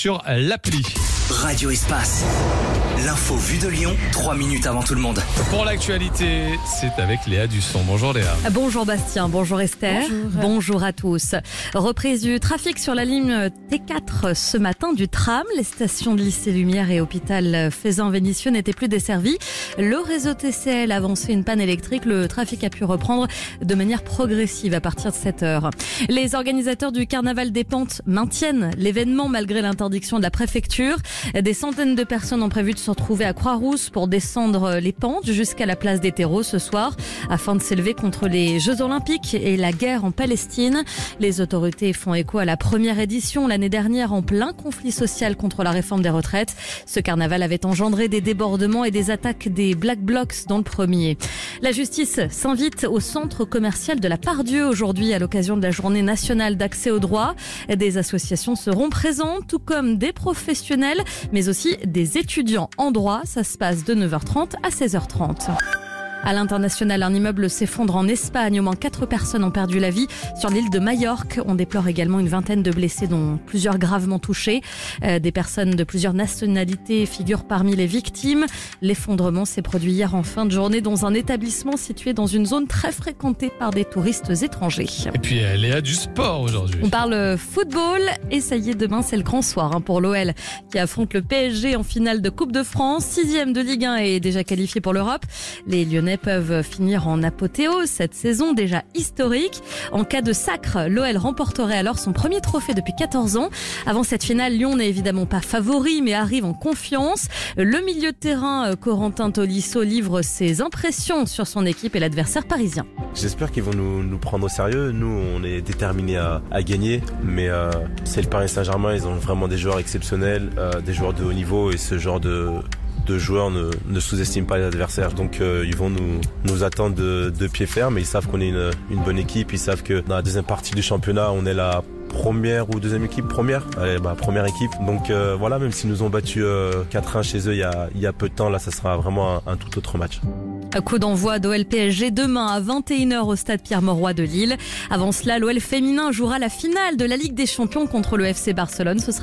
sur l'appli. Radio Espace. L'info vue de Lyon, 3 minutes avant tout le monde. Pour l'actualité, c'est avec Léa Dusson. Bonjour Léa. Bonjour Bastien, bonjour Esther. Bonjour à tous. Reprise du trafic sur la ligne T4 ce matin du tram. Les stations de Lycée Lumière et Hôpital Feyzin-Vénissieux n'étaient plus desservies. Le réseau TCL a avancé une panne électrique. Le trafic a pu reprendre de manière progressive à partir de 7 heures. Les organisateurs du Carnaval des Pentes maintiennent l'événement malgré l'interdiction de la préfecture. Des centaines de personnes ont prévu de se retrouver à Croix-Rousse pour descendre les pentes jusqu'à la place des terreaux ce soir afin de s'élever contre les Jeux Olympiques et la guerre en Palestine. Les autorités font écho à la première édition l'année dernière en plein conflit social contre la réforme des retraites. Ce carnaval avait engendré des débordements et des attaques des Black Blocs dans le premier. La justice s'invite au centre commercial de la Part-Dieu aujourd'hui à l'occasion de la journée nationale d'accès au droit. Des associations seront présentes, tout comme des professionnels, mais aussi des étudiants en droit. Ça se passe de 9h30 à 16h30. À l'international, un immeuble s'effondre en Espagne. Au moins 4 personnes ont perdu la vie sur l'île de Majorque. On déplore également une vingtaine de blessés, dont plusieurs gravement touchés. Des personnes de plusieurs nationalités figurent parmi les victimes. L'effondrement s'est produit hier en fin de journée dans un établissement situé dans une zone très fréquentée par des touristes étrangers. Et puis Léa du sport aujourd'hui. On parle football et ça y est, demain c'est le grand soir pour l'OL qui affronte le PSG en finale de Coupe de France. 6e de Ligue 1 et déjà qualifié pour l'Europe. Les Lyonnais peuvent finir en apothéose cette saison déjà historique. En cas de sacre, l'OL remporterait alors son premier trophée depuis 14 ans. Avant cette finale, Lyon n'est évidemment pas favori mais arrive en confiance. Le milieu de terrain Corentin Tolisso livre ses impressions sur son équipe et l'adversaire parisien. J'espère qu'ils vont nous prendre au sérieux. Nous, on est déterminés à gagner, mais c'est le Paris Saint-Germain. Ils ont vraiment des joueurs exceptionnels, des joueurs de haut niveau, et ce genre de joueurs ne sous-estiment pas les adversaires. Donc ils vont nous attendre de pied ferme, et ils savent qu'on est une bonne équipe. Ils savent que dans la deuxième partie du championnat, on est la première ou deuxième équipe, première équipe. Donc voilà, même s'ils nous ont battu 4-1 chez eux il y a peu de temps, là ça sera vraiment un tout autre match. Coup d'envoi d'OL PSG demain à 21h au stade Pierre-Mauroy de Lille. Avant cela, l'OL féminin jouera la finale de la Ligue des Champions contre le FC Barcelone. Ce sera